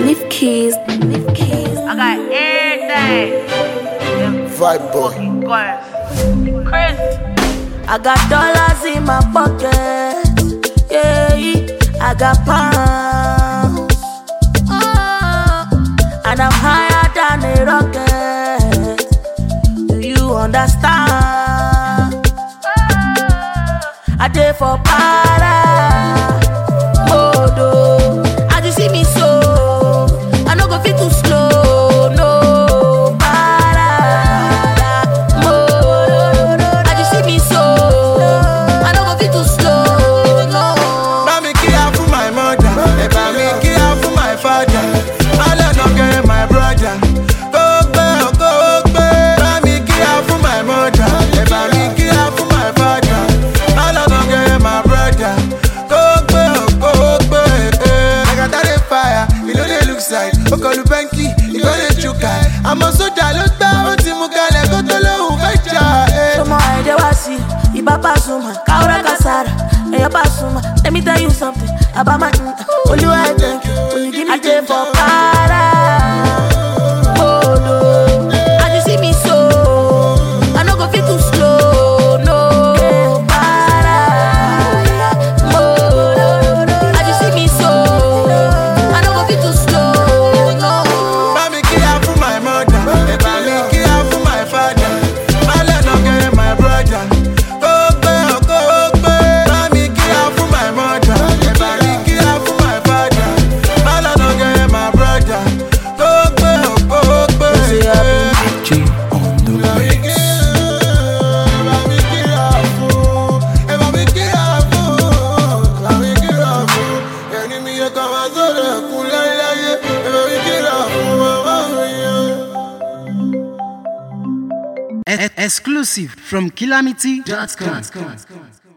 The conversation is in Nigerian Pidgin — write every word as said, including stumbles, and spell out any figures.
Nif keys, Nif keys. I got everything. Vibe boy. Chris. I got dollars in my pocket. Yeah, I got pounds. Oh, and I'm higher than a rocket. Do you understand? I did for para. Modo. As you see me so, I no go fit too slow. No. Para. Modo. As you see me so, I no go fit too slow. No. Mami kia for my mother, eba mi kia for my father. All I don't get my brother. Go back, go back. Mami kia for my mother, eba mi kia for my father. All I don't get my brother. Go back, go back. I got that fire, you know they look side. Okolu Benki, you know they chuka. I'm a soldier, look back, oti mukale, go to low, vecha. Come on, I was see. Iba pasuma, kaura kasara. Hey, pasuma. Let me tell you something about my. Only I thank you. Only give me day for para. Modo. As you see me so, I no go fit too slow. No. Para. Modo. As you see me so, I no go fit too slow. No. Mami kia for my mother, eba mi kia for my father. All I don't get my brother. Go back, go back. Mami kia for my mother, eba mi kia for my father. All I don't get my brother. Go back, go back. G on the mix. Mami kia for, eba mi kia for, mami kia for. Yani mi ya kama zora kulala ye, eba mi kia for, mama ye. Exclusive from Calamity dot com.